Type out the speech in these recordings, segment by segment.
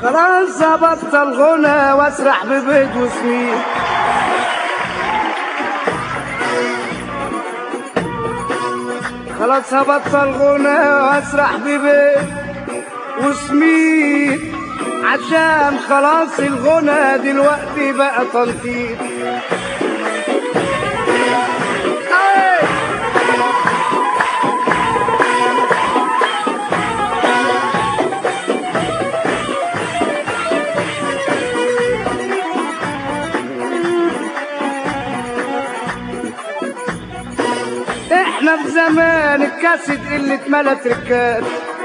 خلاص ابطل غنى واسرح ببيت وسمين. خلاص هبطل غنى واسرح ببيت وسمين، عشان خلاص الغنى دلوقتي بقى تنطيط. احنا في زمان الكاسيت اللي اتملى تركات،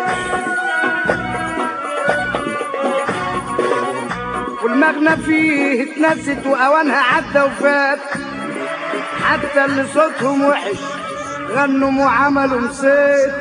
والمغنى فيه اتنست واوانها عدى وفات. حتى اللي صوتهم وحش غنوا وعملوا مصيت.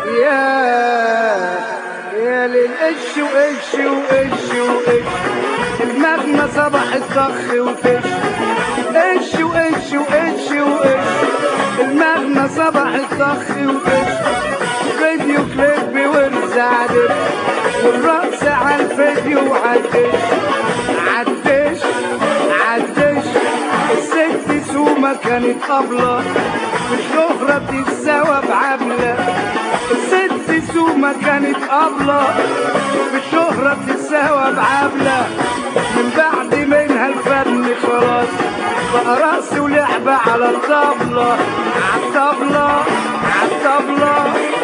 يا للقش وقش وقش وقش، المغنى صبح الطخ وكش. قش وقش وقش وقش، المغنى صبح الطخ وكش. فيديو كليب ورزعدش، والرقص على الفيديو عدش عدش عدش. الست سومة كانت قبلة والشهرة بتتساوى بعبلة. الست سومة كانت قبلة بالشهرة بتتساوى بعبلة. من بعد منها الفن خلاص بقى رقص ولعبة على الطبلة عالطبلة عالطبلة.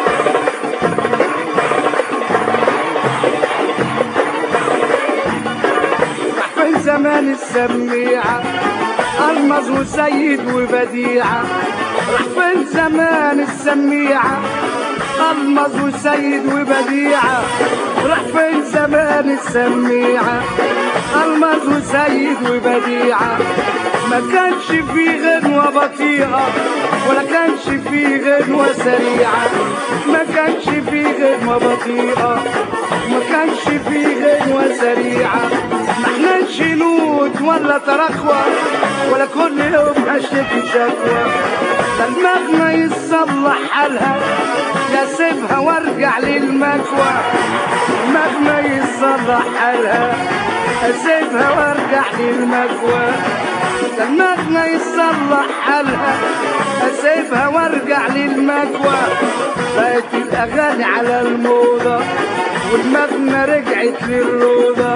راح فين زمان السميعة ألمظ وسيد وبديعة. راح فين زمان السميعة ألمظ وسيد وبديعة. راح فين زمان السميعة ألمظ وسيد وبديعة. ما كانش فيه غنوة بطيئة ولا كانش فيه غنوة سريعة. ما كانش فيه غنوة بطيئة ما كانش فيه غنوة سريعة. ما احناش نوت ولا ترخوة ولا كل يوم هشتكي شكوى. ده المغنى يصلح حالها لا سيبها وارجع للمكوى. المغنى يصلح حالها اسيبها وارجع للمكوى. ده المغنى يصلح حالها اسيبها وارجع للمكوى. بقت الاغاني على الموضة والمغنى رجعت للروضة.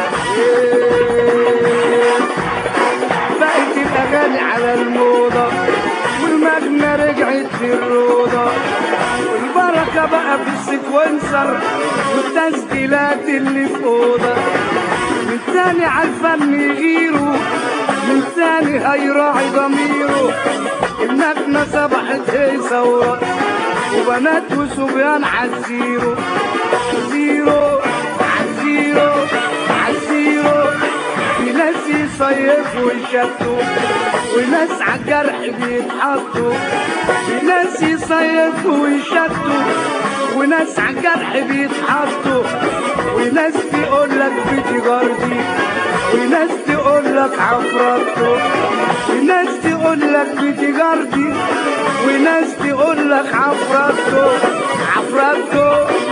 بقت الاغاني على الموضة والمغنى رجعت للروضة. والبركة بقى في السكونسر والتسجيلات اللي في اوضة. من تاني عالفن يغيروا من تاني هيراعي ضميره. المغنى صبحت هيصة ورقص وبنات وصبيان عالزيرو زيرو عالزيرو عالزيرو. في ناس يصيفوا ويشتوا وناس عالجرح بيتحطوا. في ناس يصيفوا ويشتوا وناس عالجرح بيتحطوا. وناس تقولك بتجارتي وناس تقولك عفرته. وناس تقولك بتجارتي وناس تقولك عفرته عفرته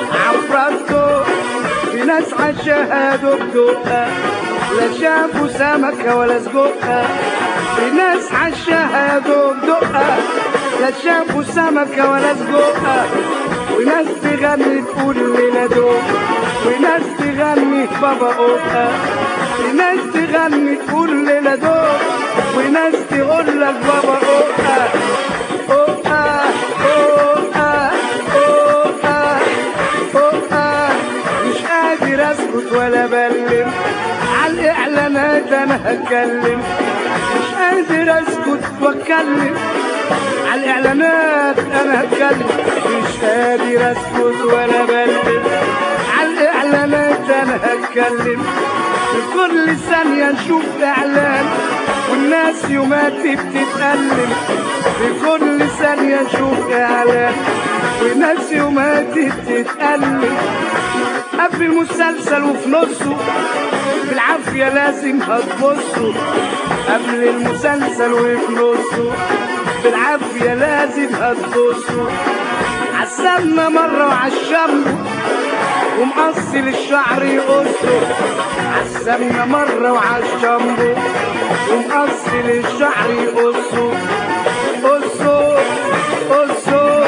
عفرته. في ناس عالشهادة بدقة لا شافوا سمكة ولا سجقة. في ناس عالشهادة بدقة لا شافوا سمكة ولا سجقة. وناس تغني تقول لنا دوق وناس تغني بابا أوقة. وناس تغني تقول لنا دوق وناس تقول لك بابا أوقة أوقة أوقة أوقة أوقة. مش قادر اسكت ولا بلم عالإعلانات أنا هتكلم. مش قادر اسكت واتكلم عالإعلانات أنا هتكلم. مش قادر اسكت ولا بلم عالإعلانات أنا هتكلم. في كل ثانية نشوف إعلان والناس يوماتي بتتألم. في كل ثانية نشوف إعلان والناس يوماتي بتتألم. قبل المسلسل وفي نصه بالعافية لازم هتبصوا. قبل المسلسل وفي نصه بالعافية لازم هتبصوا. عالسمنة مرة وعالشمر ومقصل الشعر يقصه عالسمنة مرة وعالشامبو، ومقصل الشعر يقصه قصه قصه.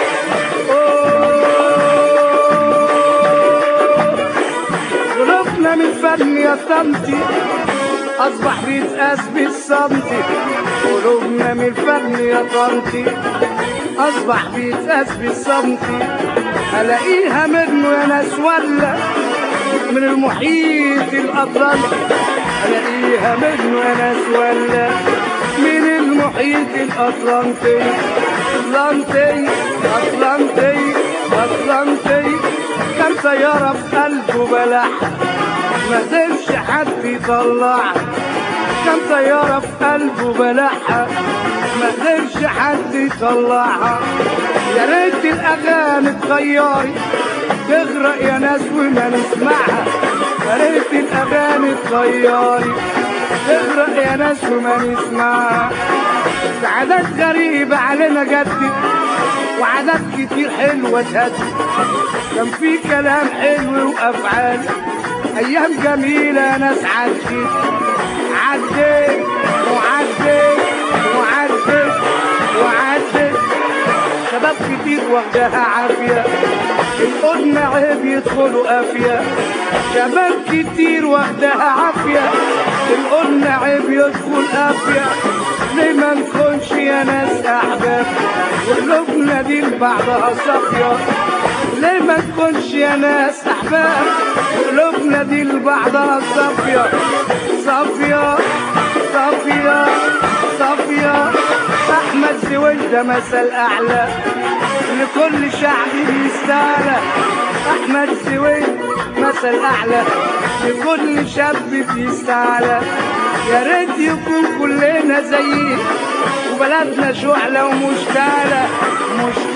غرفنا من الفن يا طنطي أصبح بيتقاس بالسنتي، قلوبنا من الفن يا طنطي أصبح بيتقاس بالسنتي. ألاقيها منه يا ناس ولا من المحيط الأطلنطي، ألاقيها منه يا ناس ولا من المحيط الأطلنطي. أطلنطي أطلنطي أطلنطي، كان طيارة في قلبه بلح ما قدرش حد يطلعها، كان طيارة في قلبه بلعها ما قدرش حد يطلعها. يا ريت الأغاني اتغيرت تغرق يا ناس وما نسمعها، يا ريت الأغاني اتغيرت تغرق يا ناس وما نسمعها. عادات غريبة علينا جدت وعادات كتير حلوة اتهدت، كان في كلام حلو وأفعال أيام جميلة ناس عدت عدت وعدت وعدت وعدت. شباب كتير واخداها عافية القدم عيب يدخلوا قافية، شباب كتير واخداها عافية القدم عيب يدخل قافية. ليه ما نكونش يا ناس أحباب وقلوبنا دي لبعضها صافية، ليه ما نكونش يا ناس أحباب وقلوبنا دي لبعضها صافية صافية صافية صافية. أحمد زويل ده مثل أعلى لكل شعب بيستعلى، أحمد زويل مثل أعلى لكل شاب بيستعلى. يا ريت يكون كلنا زيه وبلدنا شعلة ومشتعلة